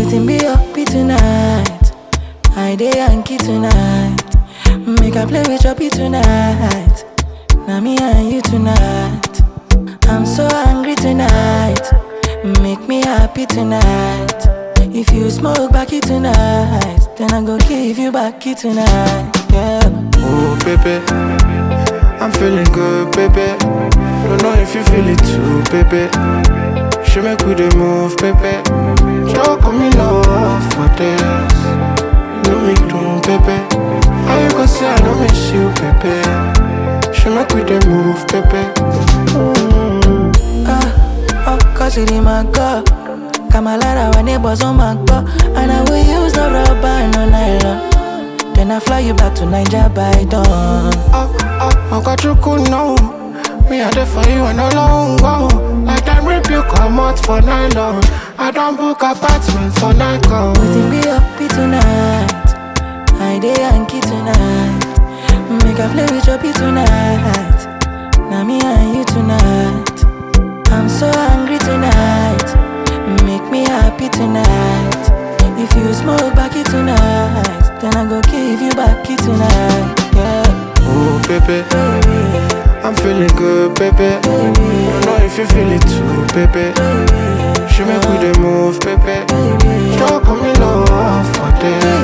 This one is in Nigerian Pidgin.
Waiting be up tonight. I dey Yankee tonight. Make I play with Choppy tonight. Now me and you tonight. I'm so angry tonight. Make me happy tonight. If you smoke backy tonight, then I go give you backy tonight. Yeah. Oh baby, I'm feeling good, baby. Don't know if you feel it too, baby. She make we dey move, baby. Don't call me love for this. You know me doing, baby. How you gonna say I don't miss you, baby? She make we dey move, baby. Cause it in my car. Kamalara, our neighbors on my car. And I will use no rubber, no nylon. Then I fly you back to Niger by dawn. I got you cool now. Me I there for you and no long go. Like time rip you come out for nylon. I don't book apartment for night call. Waiting be up tonight. I dey Yankee tonight. Make I play with Choppy tonight. Now me and you tonight. I'm so angry tonight. Make me happy tonight. If you smoke backy tonight, then I go give you backy tonight. Yeah. Oh baby, I'm feeling good, baby. Don't know if you feel it too, baby. She make we dey move, baby. Don't call me love for this.